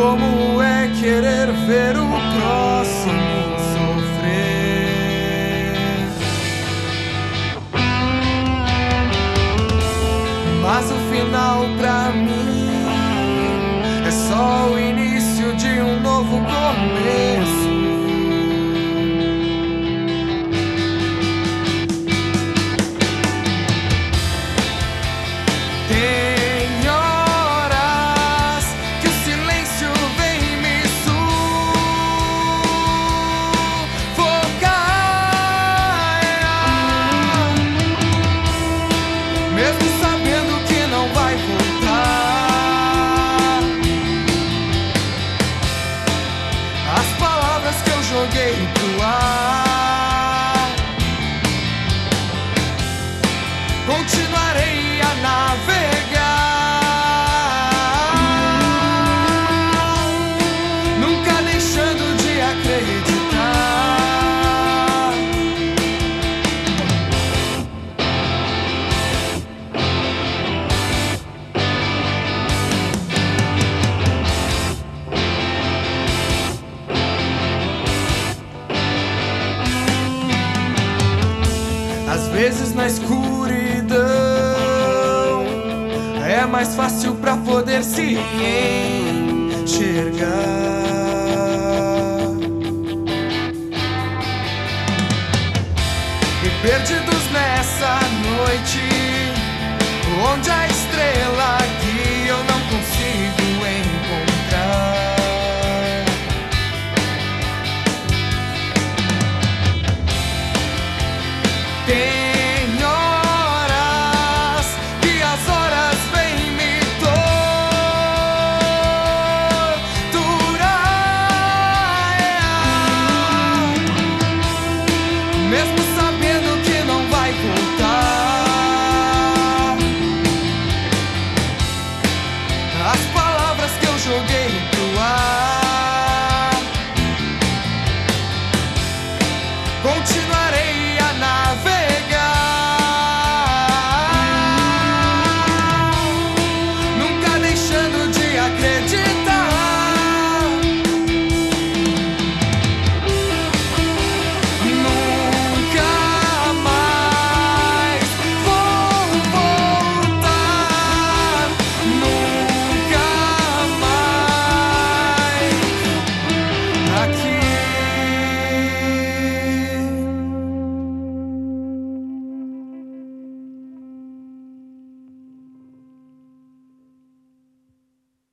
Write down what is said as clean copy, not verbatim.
Como é querer ver o próximo sofrer? Mas o final pra mim é só o início de um novo começo. Tem horas que o silêncio vem me sufocar, mesmo sabendo que não vai voltar. As palavras que eu joguei pro ar, continuarei a navegar, nunca deixando de acreditar. Às vezes na escuridão é mais fácil pra poder se enxergar. E perdidos nessa noite